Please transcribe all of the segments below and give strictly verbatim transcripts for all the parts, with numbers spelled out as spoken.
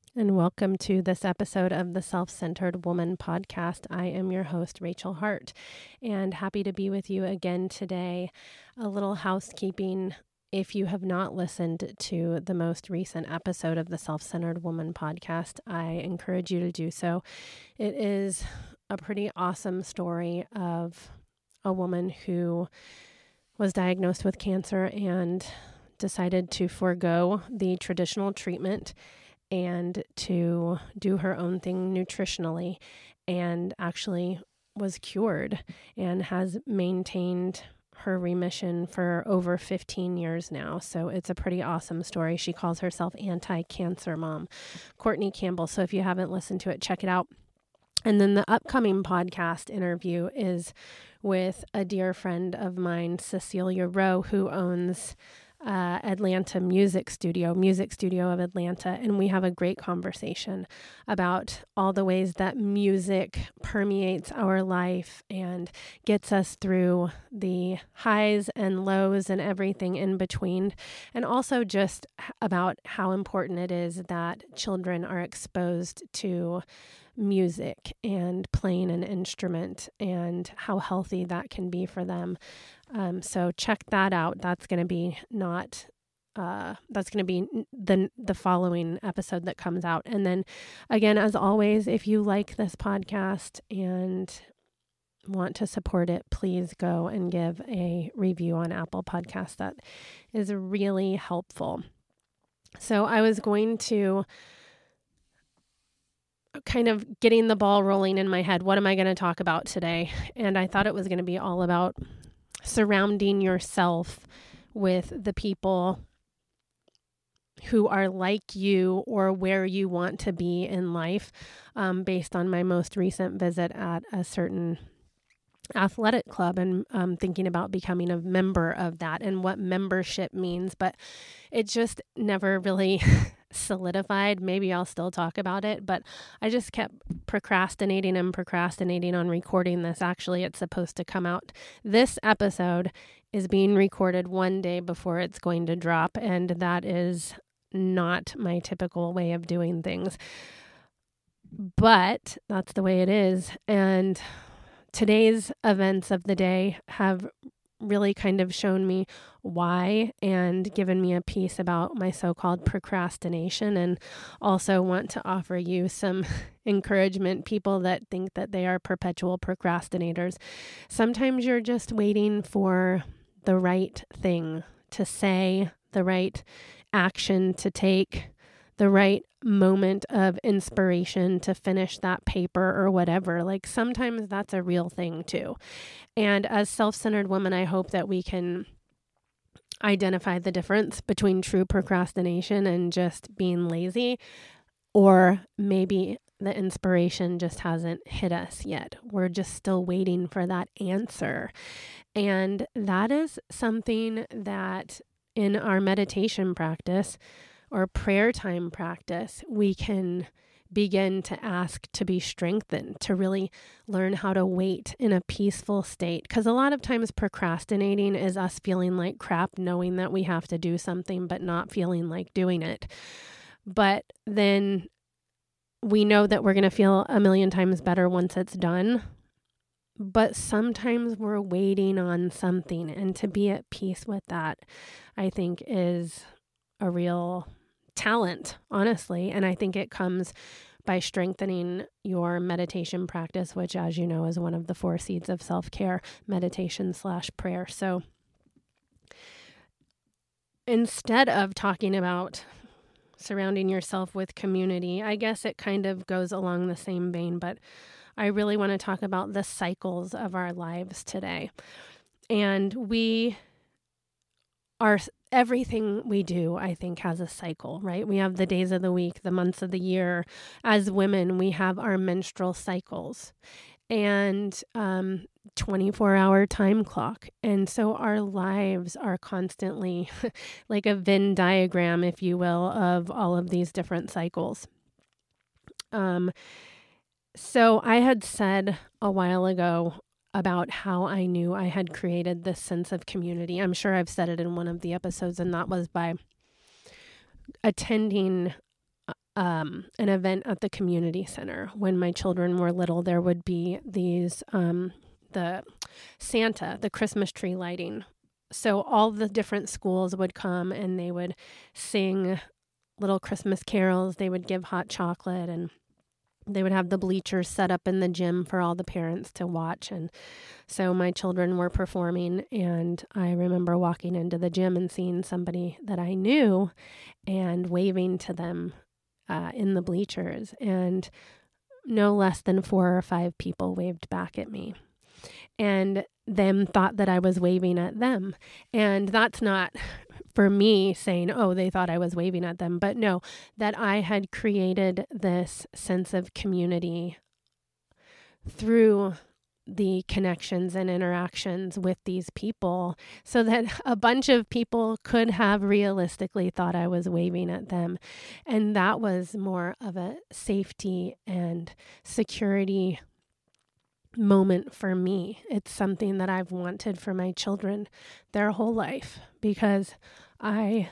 And welcome to this episode of the Self-Centered Woman podcast. I am your host, Rachel Hart, and happy to be with you again today. A little housekeeping. If you have not listened to the most recent episode of the Self-Centered Woman podcast, I encourage you to do so. It is a pretty awesome story of a woman who was diagnosed with cancer and decided to forego the traditional treatment and to do her own thing nutritionally, and actually was cured and has maintained her remission for over fifteen years now. So it's a pretty awesome story. She calls herself Anti-Cancer Mom, Courtney Campbell. So if you haven't listened to it, check it out. And then the upcoming podcast interview is with a dear friend of mine, Cecilia Rowe, who owns Uh, Atlanta Music Studio, Music Studio of Atlanta, and we have a great conversation about all the ways that music permeates our life and gets us through the highs and lows and everything in between, and also just about how important it is that children are exposed to music and playing an instrument and how healthy that can be for them. Um, so check that out. That's going to be not, uh, that's going to be the, the following episode that comes out. And then again, as always, if you like this podcast and want to support it, please go and give a review on Apple Podcasts. That is really helpful. So I was going to kind of getting the ball rolling in my head. What am I going to talk about today? And I thought it was going to be all about surrounding yourself with the people who are like you or where you want to be in life, um, based on my most recent visit at a certain athletic club and um, thinking about becoming a member of that and what membership means. But it just never really solidified. Maybe I'll still talk about it, but I just kept procrastinating and procrastinating on recording this. Actually, it's supposed to come out. This episode is being recorded one day before it's going to drop, and that is not my typical way of doing things. But that's the way it is. And today's events of the day have really kind of shown me why and given me a piece about my so-called procrastination, and also want to offer you some encouragement. People that think that they are perpetual procrastinators, sometimes you're just waiting for the right thing to say, the right action to take, the right moment of inspiration to finish that paper or whatever. Like sometimes that's a real thing too. And as self-centered women, I hope that we can identify the difference between true procrastination and just being lazy, or maybe the inspiration just hasn't hit us yet. We're just still waiting for that answer. And that is something that in our meditation practice or prayer time practice, we can begin to ask to be strengthened, to really learn how to wait in a peaceful state. Because a lot of times procrastinating is us feeling like crap, knowing that we have to do something, but not feeling like doing it. But then we know that we're going to feel a million times better once it's done. But sometimes we're waiting on something, and to be at peace with that, I think is a real talent, honestly. And I think it comes by strengthening your meditation practice, which, as you know, is one of the four seeds of self-care, meditation slash prayer. So instead of talking about surrounding yourself with community, I guess it kind of goes along the same vein, but I really want to talk about the cycles of our lives today. And we are, everything we do, I think, has a cycle, right? We have the days of the week, the months of the year. As women, we have our menstrual cycles and um, twenty-four hour time clock. And so our lives are constantly like a Venn diagram, if you will, of all of these different cycles. Um, so I had said a while ago about how I knew I had created this sense of community. I'm sure I've said it in one of the episodes, and that was by attending um, an event at the community center. When my children were little, there would be these, um, the Santa, the Christmas tree lighting. So all the different schools would come and they would sing little Christmas carols. They would give hot chocolate, and they would have the bleachers set up in the gym for all the parents to watch. And so my children were performing, and I remember walking into the gym and seeing somebody that I knew and waving to them uh, in the bleachers. And no less than four or five people waved back at me, and them thought that I was waving at them. And that's not for me saying, oh, they thought I was waving at them, but no, that I had created this sense of community through the connections and interactions with these people, so that a bunch of people could have realistically thought I was waving at them. And that was more of a safety and security moment for me. It's something that I've wanted for my children their whole life, because I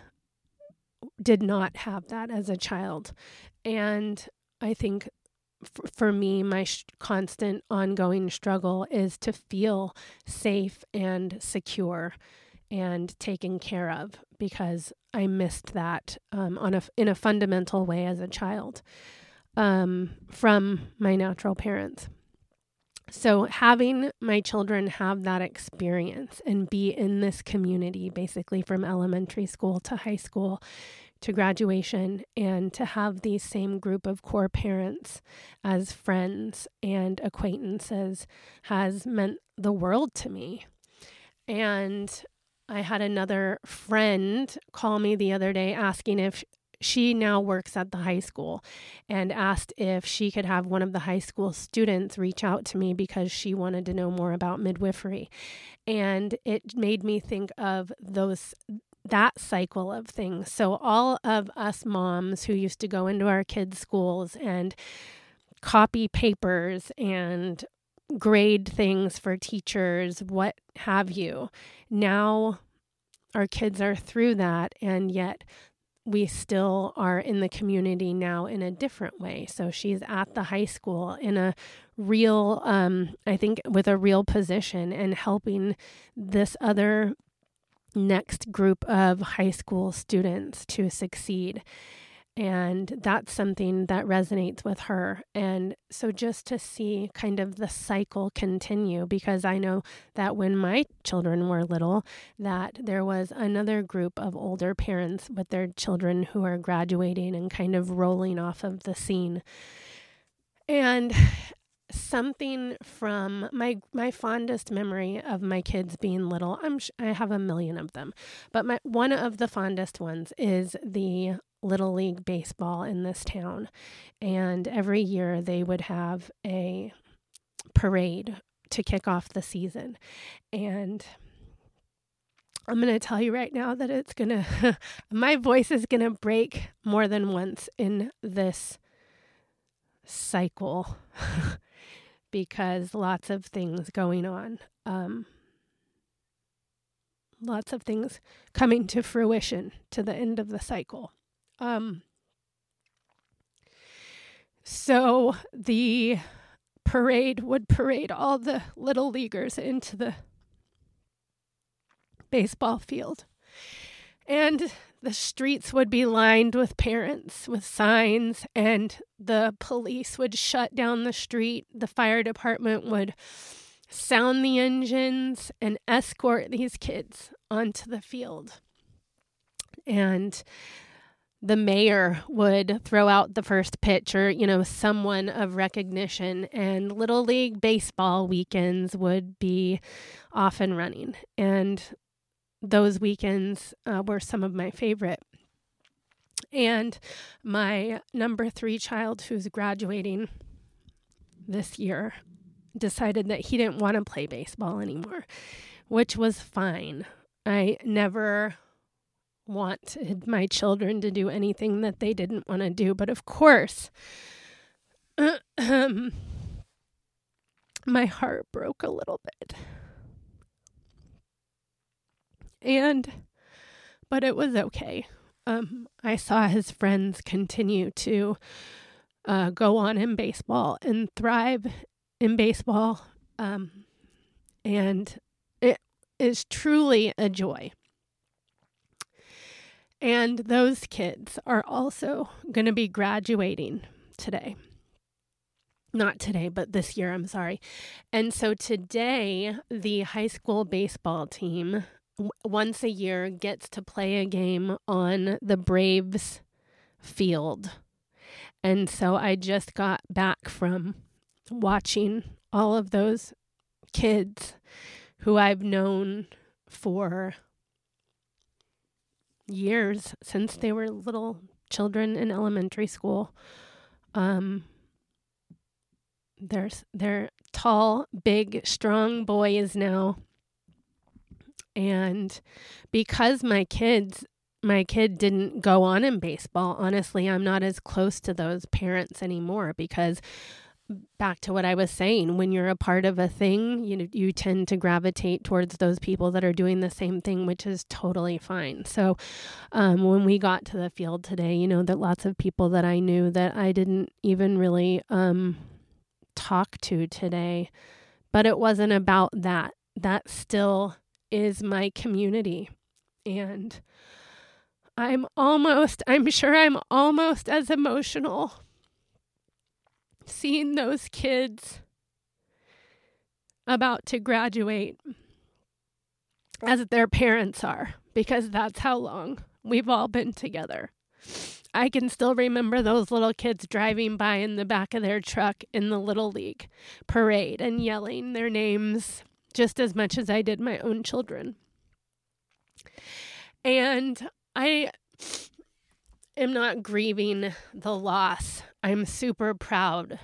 did not have that as a child. And I think f- for me, my sh- constant ongoing struggle is to feel safe and secure and taken care of, because I missed that um, on a, in a fundamental way as a child um, from my natural parents. So having my children have that experience and be in this community, basically from elementary school to high school to graduation, and to have the same group of core parents as friends and acquaintances, has meant the world to me. And I had another friend call me the other day asking if she now works at the high school, and asked if she could have one of the high school students reach out to me because she wanted to know more about midwifery. And it made me think of those that cycle of things. So all of us moms who used to go into our kids' schools and copy papers and grade things for teachers, what have you, now our kids are through that, and yet we still are in the community now in a different way. So she's at the high school in a real, um, I think with a real position, and helping this other next group of high school students to succeed. And that's something that resonates with her. And so just to see kind of the cycle continue, because I know that when my children were little, that there was another group of older parents with their children who are graduating and kind of rolling off of the scene. And something from my my fondest memory of my kids being little, I'm sh- I have a million of them, but my one of the fondest ones is the Little League baseball in this town. And every year they would have a parade to kick off the season. And I'm going to tell you right now that it's going to, my voice is going to break more than once in this cycle because lots of things going on. Um, lots of things coming to fruition to the end of the cycle. Um, so the parade would parade all the little leaguers into the baseball field, and the streets would be lined with parents with signs, and the police would shut down the street. The fire department would sound the engines and escort these kids onto the field. And the mayor would throw out the first pitch, or, you know, someone of recognition, and Little League baseball weekends would be off and running. And those weekends uh, were some of my favorite. And my number three child, who's graduating this year, decided that he didn't want to play baseball anymore, which was fine. I never wanted my children to do anything that they didn't want to do. But of course, um, my heart broke a little bit. And, but it was okay. um, I saw his friends continue to uh, go on in baseball and thrive in baseball. Um, and it is truly a joy. And those kids are also going to be graduating today. Not today, but this year, I'm sorry. And so today, the high school baseball team, w- once a year, gets to play a game on the Braves field. And so I just got back from watching all of those kids who I've known for years, since they were little children in elementary school. Um, they're, they're tall, big, strong boys now. And because my kids, my kid didn't go on in baseball, honestly, I'm not as close to those parents anymore, because back to what I was saying, when you're a part of a thing, you know, you tend to gravitate towards those people that are doing the same thing, which is totally fine. So um, when we got to the field today, you know, that lots of people that I knew that I didn't even really um, talk to today, but it wasn't about that. That still is my community. And I'm almost, I'm sure I'm almost as emotional seeing those kids about to graduate as their parents are, because that's how long we've all been together. I can still remember those little kids driving by in the back of their truck in the Little League parade and yelling their names just as much as I did my own children. And I am not grieving the loss. I'm super proud.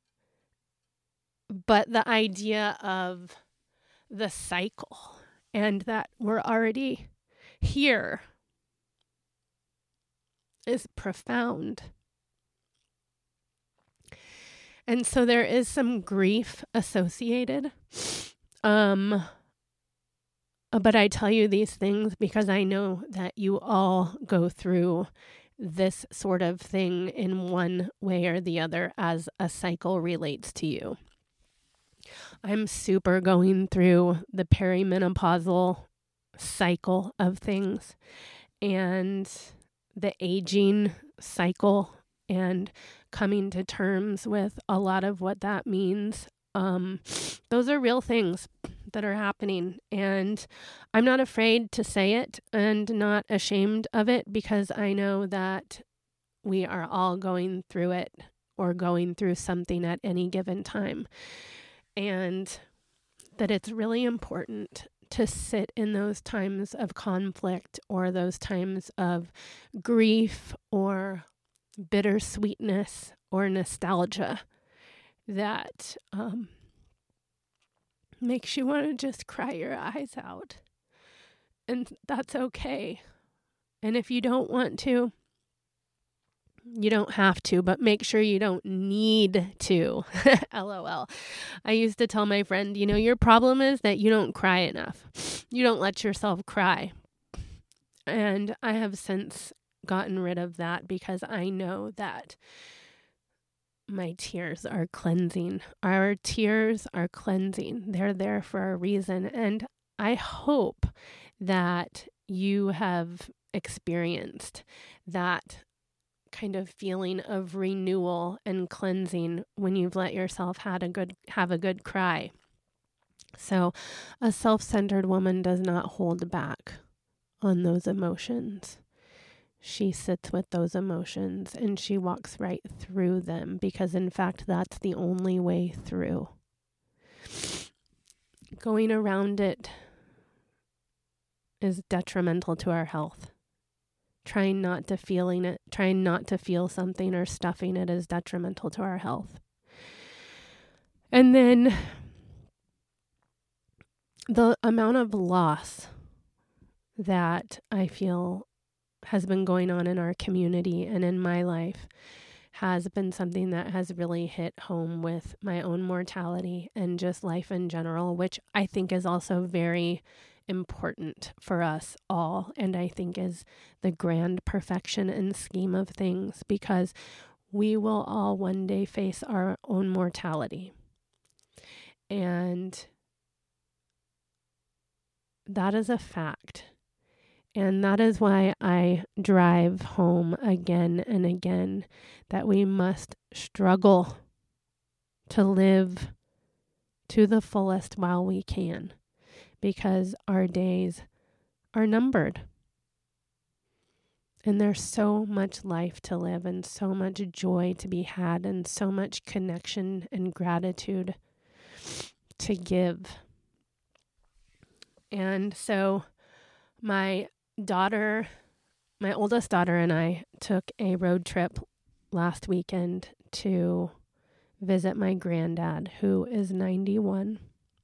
But the idea of the cycle and that we're already here is profound. And so there is some grief associated. Um, but I tell you these things because I know that you all go through this sort of thing in one way or the other as a cycle relates to you. I'm super going through the perimenopausal cycle of things and the aging cycle and coming to terms with a lot of what that means. Um, those are real things that are happening, and I'm not afraid to say it and not ashamed of it, because I know that we are all going through it or going through something at any given time, and that it's really important to sit in those times of conflict or those times of grief or bittersweetness or nostalgia that um, makes you want to just cry your eyes out. And that's okay. And if you don't want to, you don't have to, but make sure you don't need to. LOL. I used to tell my friend, you know, your problem is that you don't cry enough. You don't let yourself cry. And I have since gotten rid of that because I know that my tears are cleansing. Our tears are cleansing. They're there for a reason. And I hope that you have experienced that kind of feeling of renewal and cleansing when you've let yourself had a good have a good cry. So a self-centered woman does not hold back on those emotions. She sits with those emotions and she walks right through them, because in fact that's the only way through. Going around it is detrimental to our health. Trying not to feeling it, trying not to feel something or stuffing it is detrimental to our health. And then the amount of loss that I feel has been going on in our community and in my life has been something that has really hit home with my own mortality and just life in general, which I think is also very important for us all, and I think is the grand perfection and scheme of things, because we will all one day face our own mortality. And that is a fact. And that is why I drive home again and again that we must struggle to live to the fullest while we can, because our days are numbered. And there's so much life to live and so much joy to be had and so much connection and gratitude to give. And so my daughter, my oldest daughter and I took a road trip last weekend to visit my granddad, who is ninety-one.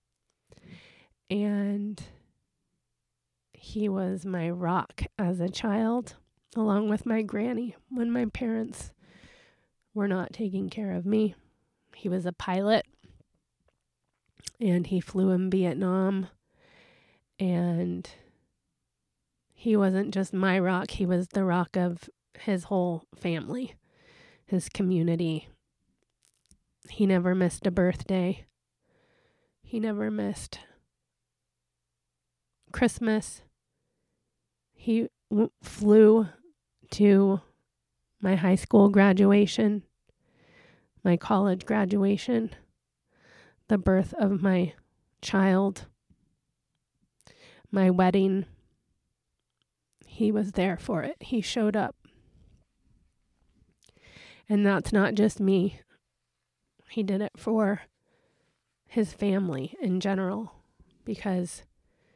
And he was my rock as a child, along with my granny, when my parents were not taking care of me. He was a pilot, and he flew in Vietnam, and he wasn't just my rock, he was the rock of his whole family, his community. He never missed a birthday. He never missed Christmas. He w- flew to my high school graduation, my college graduation, the birth of my child, my wedding. He was there for it. He showed up. And that's not just me. He did it for his family in general, because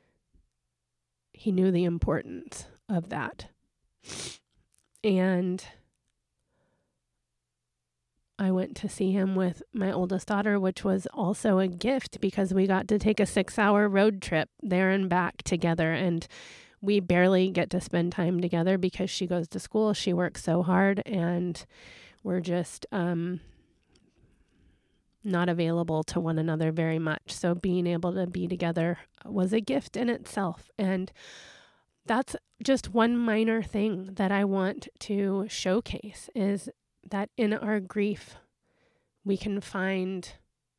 he knew the importance of that. And I went to see him with my oldest daughter, which was also a gift, because we got to take a six-hour road trip there and back together. And we barely get to spend time together because she goes to school. She works so hard, and we're just um, not available to one another very much. So being able to be together was a gift in itself. And that's just one minor thing that I want to showcase, is that in our grief, we can find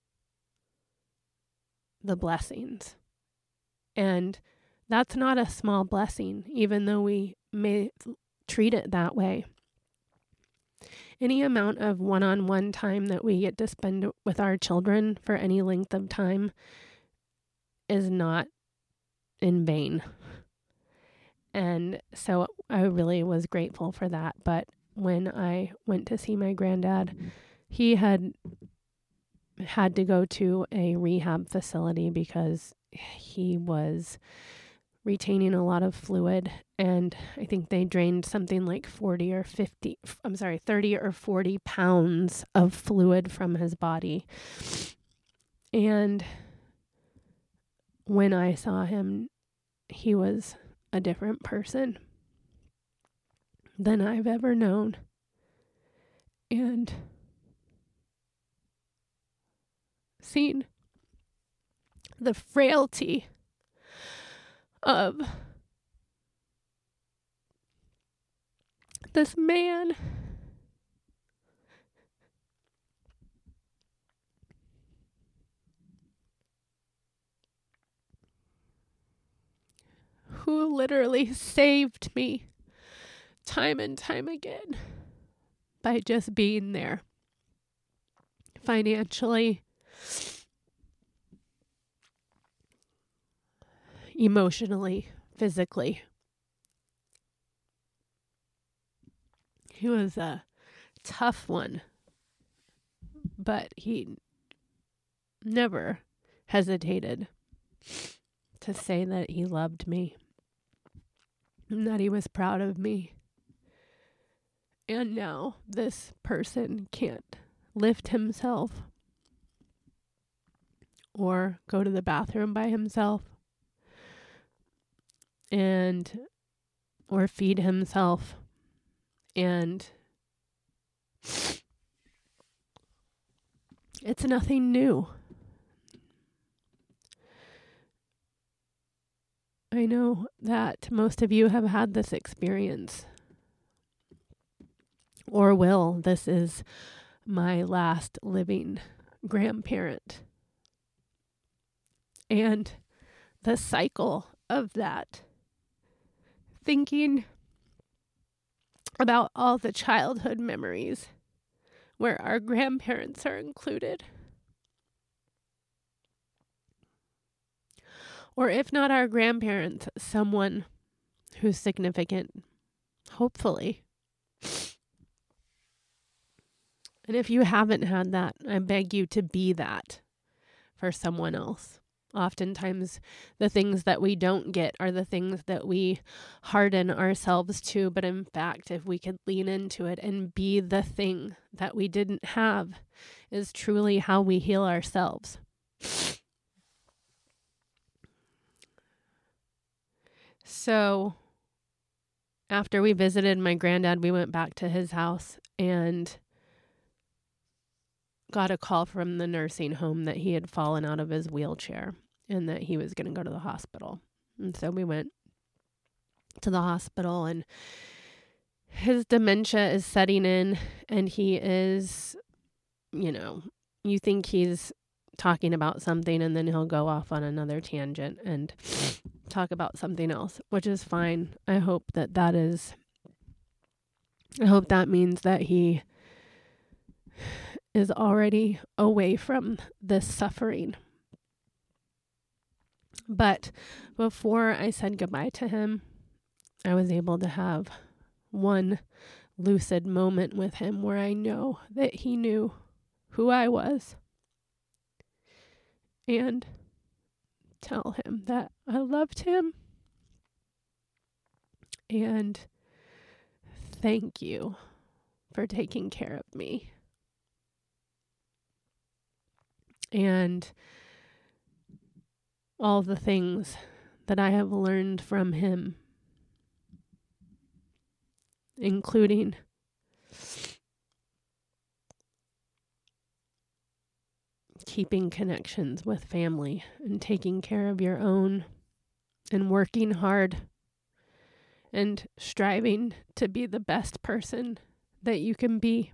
the blessings. And that's not a small blessing, even though we may treat it that way. Any amount of one-on-one time that we get to spend with our children for any length of time is not in vain. And so I really was grateful for that. But when I went to see my granddad, he had had to go to a rehab facility because he was retaining a lot of fluid, and I think they drained something like forty or fifty, I'm sorry, thirty or forty pounds of fluid from his body. And when I saw him, he was a different person than I've ever known. And seeing the frailty of this man who literally saved me time and time again by just being there financially, emotionally, physically. He was a tough one, but he never hesitated to say that he loved me and that he was proud of me. And now this person can't lift himself or go to the bathroom by himself and or feed himself. And it's nothing new. I know that most of you have had this experience or will. This is my last living grandparent. And the cycle of that, thinking about all the childhood memories where our grandparents are included. Or if not our grandparents, someone who's significant, hopefully. And if you haven't had that, I beg you to be that for someone else. Oftentimes, the things that we don't get are the things that we harden ourselves to. But in fact, if we could lean into it and be the thing that we didn't have, is truly how we heal ourselves. So, after we visited my granddad, we went back to his house and got a call from the nursing home that he had fallen out of his wheelchair and that he was going to go to the hospital. And so we went to the hospital, and his dementia is setting in, and he is, you know, you think he's talking about something and then he'll go off on another tangent and talk about something else, which is fine. I hope that that is, I hope that means that he is already away from this suffering. But before I said goodbye to him, I was able to have one lucid moment with him where I know that he knew who I was, and tell him that I loved him and thank you for taking care of me. And all the things that I have learned from him, including keeping connections with family and taking care of your own and working hard and striving to be the best person that you can be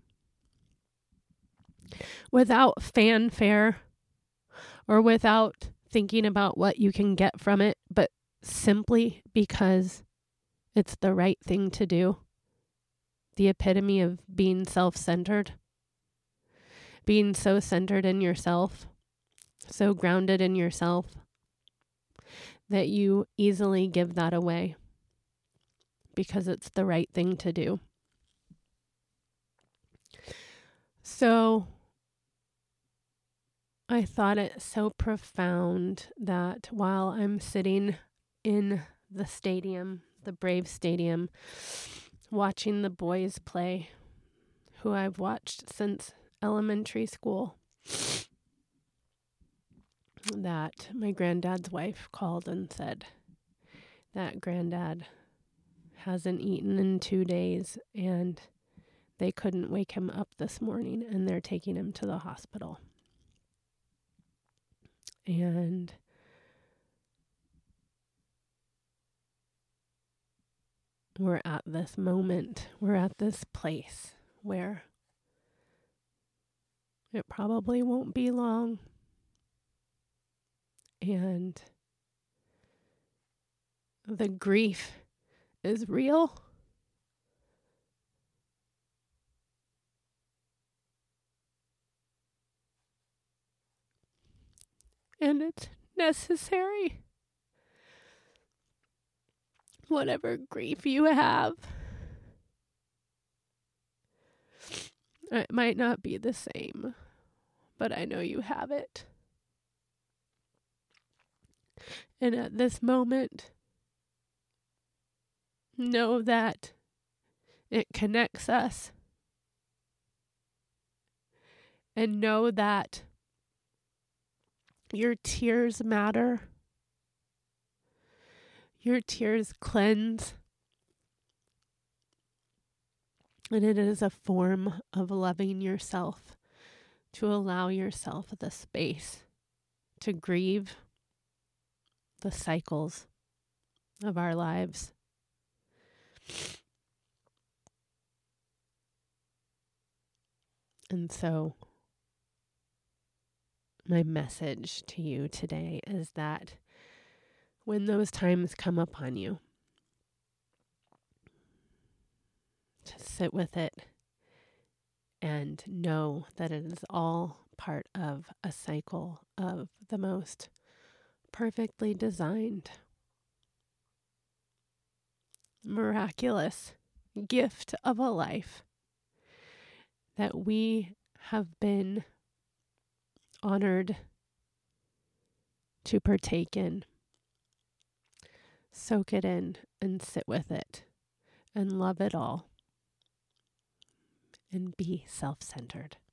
without fanfare or without thinking about what you can get from it, but simply because it's the right thing to do. The epitome of being self-centered. Being so centered in yourself, so grounded in yourself, that you easily give that away because it's the right thing to do. So I thought it so profound that while I'm sitting in the stadium, the Braves stadium, watching the boys play, who I've watched since elementary school, that my granddad's wife called and said that granddad hasn't eaten in two days and they couldn't wake him up this morning and they're taking him to the hospital. And we're at this moment, we're at this place where it probably won't be long. And the grief is real. And it's necessary. Whatever grief you have, it might not be the same, but I know you have it. And at this moment, know that it connects us. And know that your tears matter. Your tears cleanse. And it is a form of loving yourself, to allow yourself the space to grieve the cycles of our lives. And so my message to you today is that when those times come upon you, to sit with it and know that it is all part of a cycle of the most perfectly designed, miraculous gift of a life that we have been honored to partake in. Soak it in and sit with it and love it all and be self-centered.